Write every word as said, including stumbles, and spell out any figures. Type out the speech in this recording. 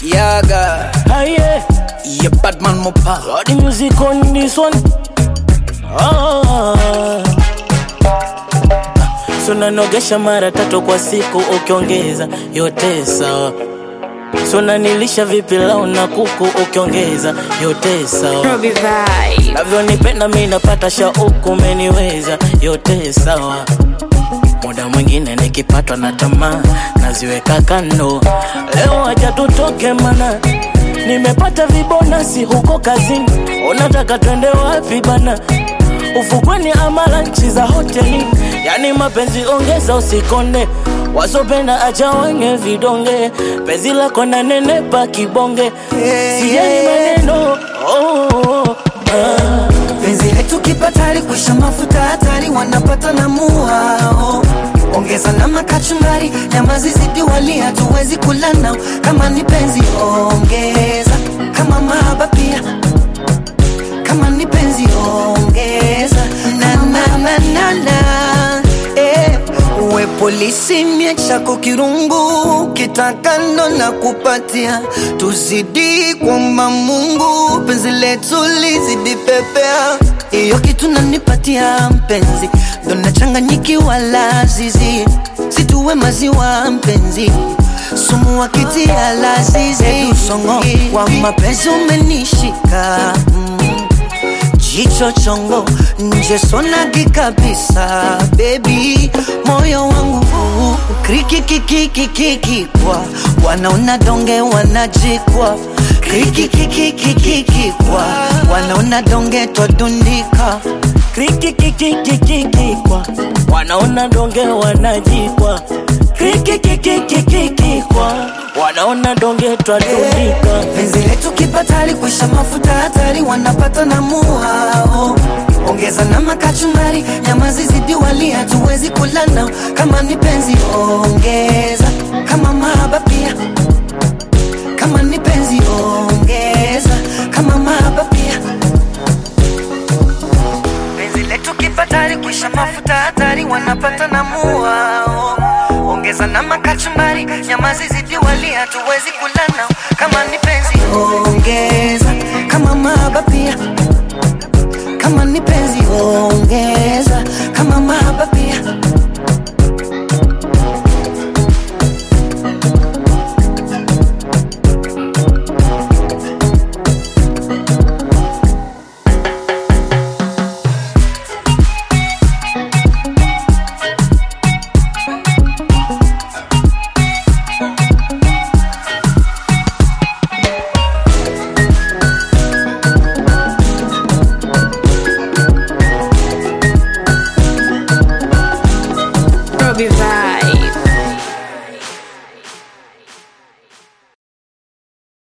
Yaga. Aye. Yeah, Batman Mopa. Got the music on this one. Ah. So nanogesha mara tatu kwa siku ukiongeza yote sawa. So nanilisha vipi lao na kuku ukiongeza yote sawa. Robbie Vibe. Navyo nipenda mimi napata shauku umeniweza yote sawa. Muda mwingine nikipatwa na tamaa naziweka kando. Leo acha tutoke mana nimepata vibonasi huko kazini. Unataka twende wapi bana? Ufukweni ama lunch za hoteli. Yani mapenzi ongeza usikonde. Wasopenda acha wange vidonge. Penzi lako na nenepa kibonge. Sijali maneno. Oh, oh, oh. Ah. Penzi letu kipatari kuisha mafuta hatari wanapata na muao. Ongeza na makachumbari nyama zizidi wali hatuwezi kula nao. Kama ni penzi ongeza, kama mahaba pia. Kama ni penzi ongeza, na na na na na. Eh, uwe polisi miechako kirungu, kitakando na kupatia. Tuzidi kuomba Mungu, penzi letu lizidi pepea. Iyo kitu nanipatia mpenzi, ndo nachanganyikiwa lazizi. Situwe maziwa mpenzi, sumu wakitia lazizi. Edu songo, wa mapenzi umenishika mm. Jicho chongo, nje sonagi kabisa baby. Moyo wangu kriki kiki kiki kikwa. Wanaona donge wanajikwa. Kriki kiki kiki kikwa. Wanaona donge twadundika. Kriki kiki kiki kikwa. Wanaona donge wanajikwa. Kriki kiki kiki kikwa. Wanaona donge twadundika. Penzi letu kipatari kuisha mafuta hatari wanapata na muao. Ongeza na makachumbari nyama zizidi wali hatuwezi kula nao. Kama ni penzi ongeza, kama mahaba pia. Kama ni penzi ongeza, kama mahaba pia. Penzi letu kipatari kuisha mafuta hatari wanapata na muao. Ongeza na makachumbari nyama zizidi wali hatuwezi kula nao. Kama ni penzi ongeza.